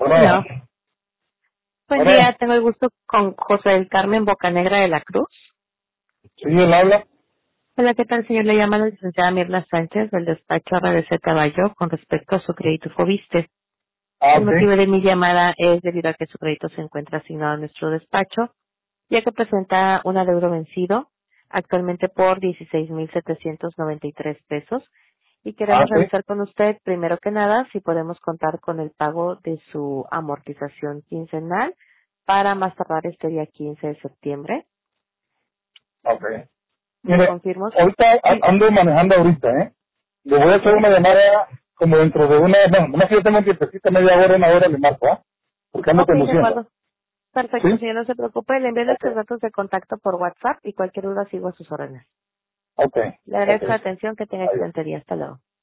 No. Bueno, Buen bueno, día, tengo el gusto con José del Carmen Bocanegra de la Cruz. sí, él habla. Hola, ¿qué tal, señor? Le llama la licenciada Mirna Sánchez del despacho RBC Caballo con respecto a su crédito Fobiste. Ah, El ok. motivo de mi llamada es debido a que su crédito se encuentra asignado a nuestro despacho, ya que presenta un adeudo vencido actualmente por 16,793 pesos y Ah, queremos sí. revisar con usted, primero que nada, si podemos contar con el pago de su amortización quincenal para más tardar este día 15 de septiembre. Ok. Le Mire, confirmo. ahorita Sí, ando manejando ahorita, ¿eh? Le voy a ok. hacer una llamada como dentro de una... Bueno, no sé si yo tengo un tiempecito, media hora, una hora, le marco, ¿ah? Porque ando Ok, de conduciendo. acuerdo. Perfecto, ¿Sí? señor, no se preocupe. Le envío Ok. nuestros datos de contacto por WhatsApp y cualquier duda sigo a sus órdenes. Ok. Le Ok. agradezco la atención. Que tenga Adiós. excelente día. Hasta luego.